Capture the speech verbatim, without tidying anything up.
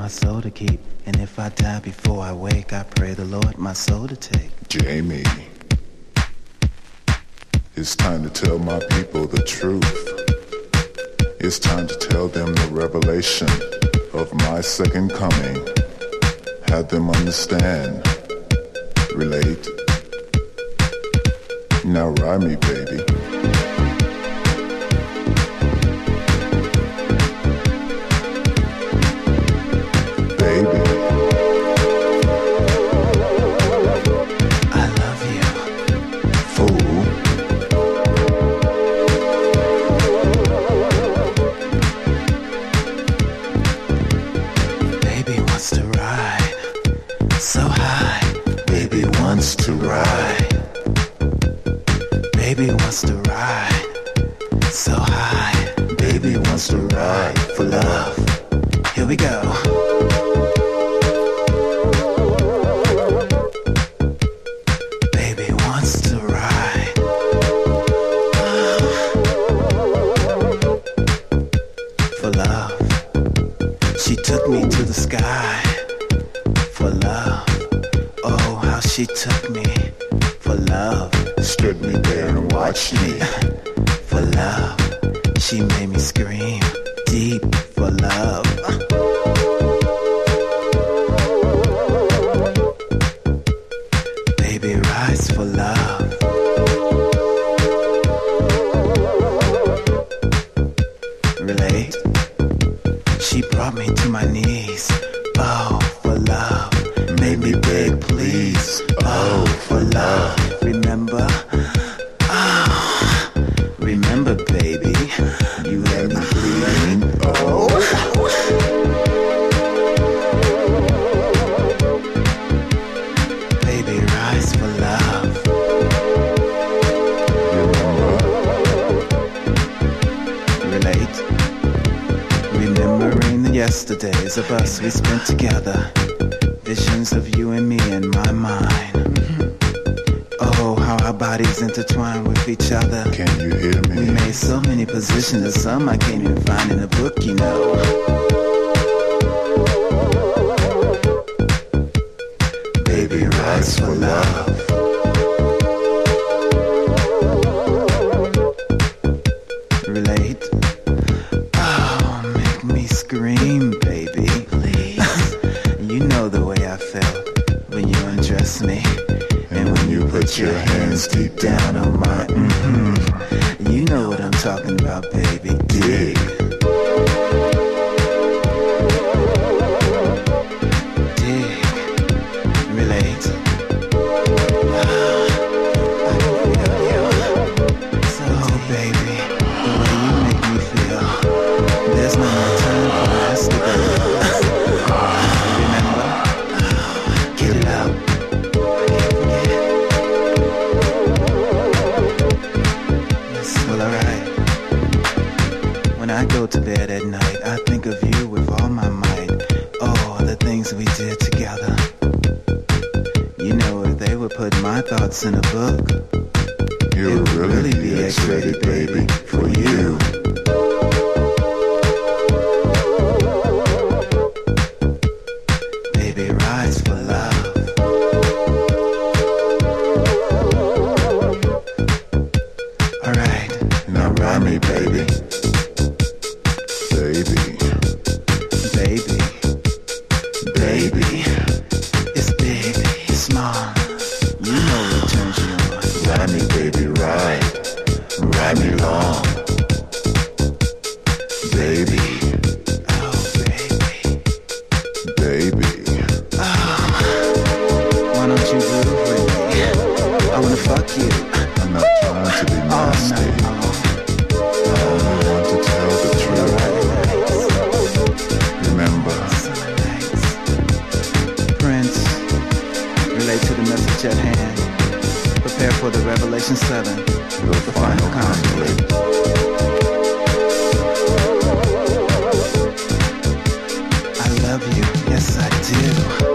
my soul to keep. And if I die before I wake, I pray the Lord my soul to take. Jamie, it's time to tell my people the truth. It's time to tell them the revelation of my second coming. Have them understand, relate. Now ride me, baby. To ride, baby wants to ride so high. Baby wants to ride for love. Here we go. Baby wants to ride for love. She took me to the sky for love. Oh, how she took me for love. Stood me there and watched me for love. She made me scream deep for love. Baby rides for love. Relate? She brought me to my knees. Oh, for love. Made me beg, please. Oh, for love. Remember? Oh, remember, baby. You let me bleed. Oh. Baby, rise for love. Relate? Remembering the yesterdays of us we spent together. Visions of you and me in my mind. Oh, how our bodies intertwine with each other. Can you hear me? We made so many positions that some I can't even find in a book, you know. Baby rides for love. Relate? Oh, make me scream, baby. Please. You know the way I felt when you undressed me. And when you put your hands deep down on my mm-hmm. You know what I'm talking about, baby. Dig. Dig. Relate. Ah, I can feel you. So, oh, baby, the way you make me feel. There's no more time for us to go. Remember? Get it out. When I go to bed at night, I think of you with all my might. Oh, the things we did together. You know, if they would put my thoughts in a book, it would really, really be X-rated, baby, for you. Baby rides for love. All right, now ride me, baby. Baby, baby, baby, it's big, it's small. You know what turns you on. Ride me, baby, ride, ride me long. Baby, oh baby, baby. Oh, why don't you groove with me? I wanna fuck you. I'm not trying to be nasty. Oh, no. I only want to tell the truth. Remember. Prince, relate to the message at hand. Prepare for the Revelation seven, The, the final conflict. conflict.